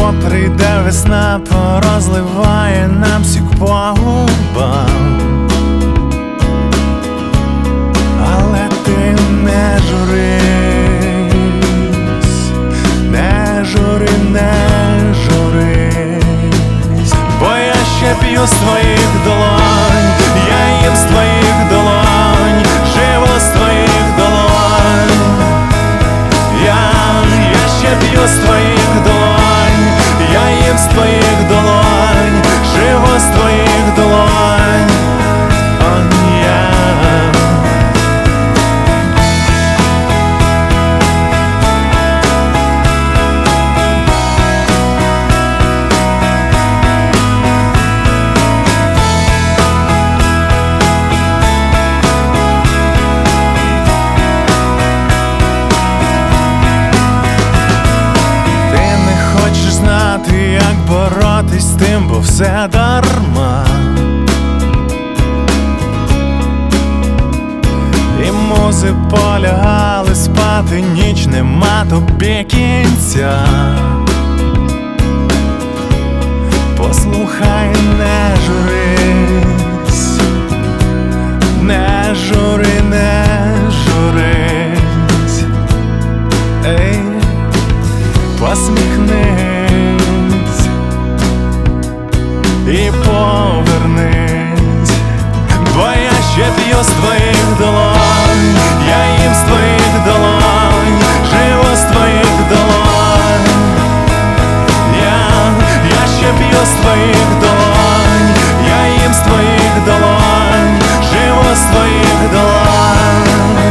прийде весна, порозливає нам сік по губам. Але ти не журись, не жури, не журись, бо я ще п'ю з твоїх долонь, я їм з твоїх долонь, живу з твоїх долонь. Я ще п'ю з твоїх долонь, я їм з твоїх долонь, живу з твоїх долонь. Як боротись з тим, бо все дарма. І музи полягали спати, ніч нема тобі кінця. Послухай, не журись, не жури, не журись, ей, посміхнись і повернись, бо я ще п'ю з твоїх долонь, я їм з твоїх долонь, живу з твоїх долонь. Я ще п'ю з твоїх долонь, я їм з твоїх долонь, живу з твоїх долонь.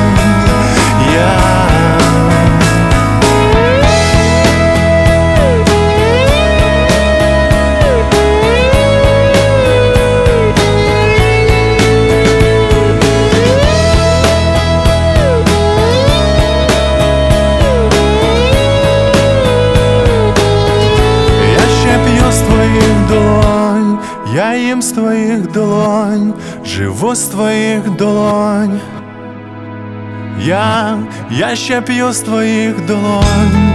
Я їм з твоїх долонь, живу з твоїх долонь. Я ще п'ю з твоїх долонь.